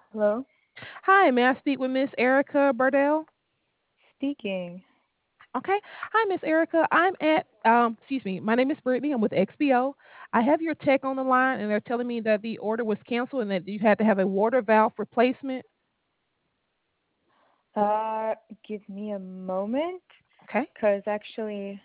Hello? Hi, may I speak with Miss Erica Burdell? Speaking. Okay. Hi, Miss Erica. Excuse me, my name is Brittany. I'm with XBO. I have your tech on the line, and they're telling me that the order was canceled and that you had to have a water valve replacement. Uh, Give me a moment, Okay. because actually,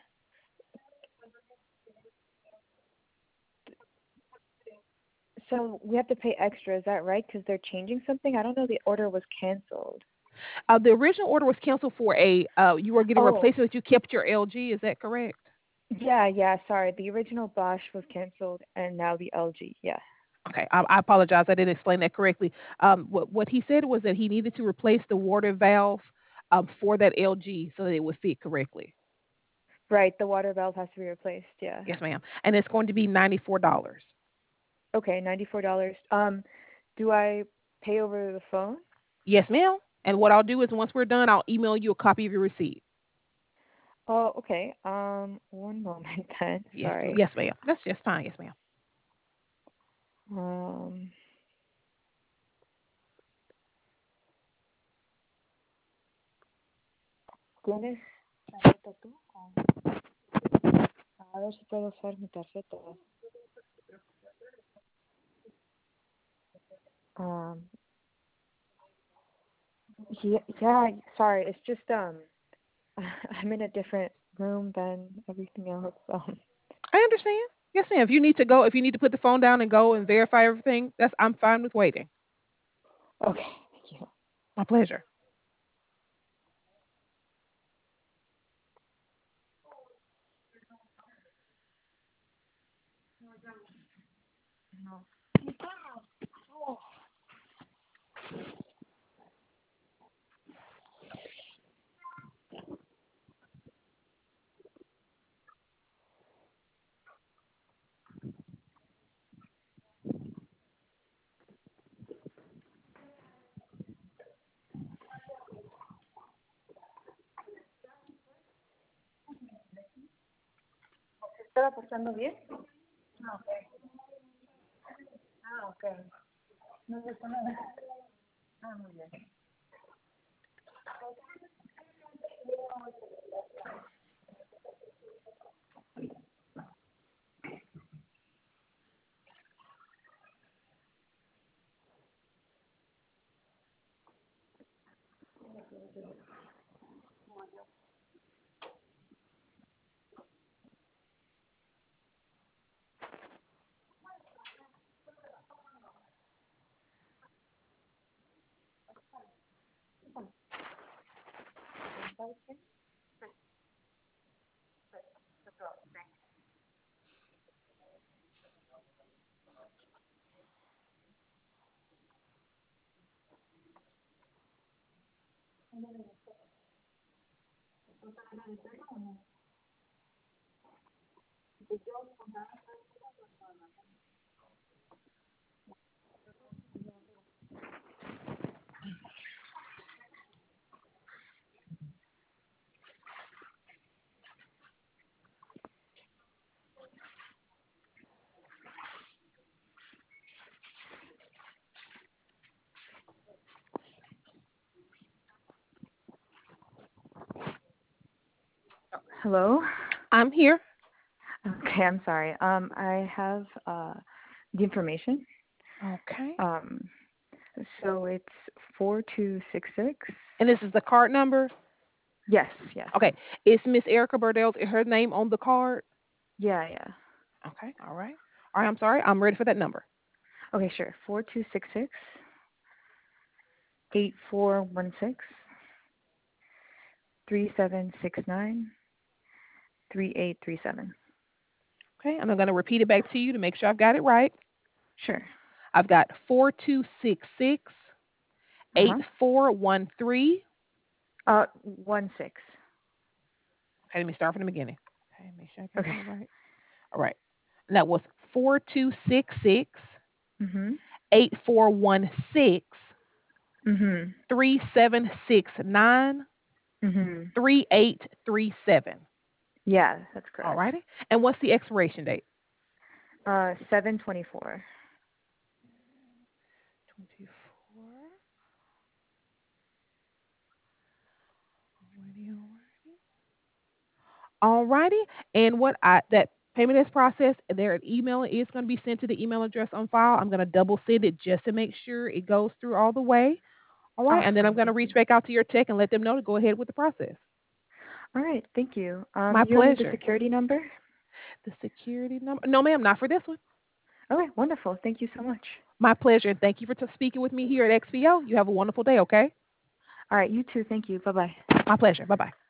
so we have to pay extra, is that right? Because they're changing something? I don't know, the order was canceled. The original order was canceled for you were getting a Oh, replacement, but you kept your LG. Is that correct? yeah, sorry. The original Bosch was canceled, and now the LG, yeah. Okay. I apologize. I didn't explain that correctly. What he said was that he needed to replace the water valve for that LG so that it would fit correctly. Right, the water valve has to be replaced, yeah. Yes, ma'am. And it's going to be $94. Okay, $94. Do I pay over the phone? Yes, ma'am. And what I'll do is once we're done, I'll email you a copy of your receipt. Oh, okay. One moment then, Yes, sorry. yes, ma'am. That's just fine. Yes, ma'am. Um, ¿Tienes tarjeta tú? A ver si puedo usar mi tarjeta. Um, yeah, sorry, it's just I'm in a different room than everything else. I understand. Yes, ma'am. If you need to put the phone down and go and verify everything, I'm fine with waiting. Okay, thank you. My pleasure. No. ¿Se estaba pasando bien? Ah, ok. Ah, ok. No pasó nada. Ah, muy bien. Hello? I'm here. Okay, I'm sorry. I have the information. Okay. Um, so it's 4266. And this is the card number. Yes, yes. Okay. It's Miss Erica Burdell's her name on the card. Yeah. Okay. All right. All right. I'm sorry. I'm ready for that number. Okay, sure. 4266 8416 3769 3837. Okay. And I'm going to repeat it back to you to make sure I've got it right. Sure. I've got 4266 eight Uh-huh. four one three. 16. Okay, let me start from the beginning. Okay, make sure I got Okay. that right. All right. And that was 4266 Mhm. 8416 Mhm. 3769 Mhm. 3837. Yeah, that's All correct. righty. And what's the expiration date? 724. 24. Alrighty. And what I that payment is processed, their email is going to be sent to the email address on file. I'm going to double send it just to make sure it goes through all the way. All right. And then I'm Awesome. going to Thank reach you. back out to your tech and let them know to go ahead with the process. All right. Thank you. My You'll need the pleasure. security number? The security number? No, ma'am, not for this one. Okay. Wonderful. Thank you so much. My pleasure. And thank you for speaking with me here at XPO. You have a wonderful day, okay? All right. You too. Thank you. Bye bye. My pleasure. Bye bye.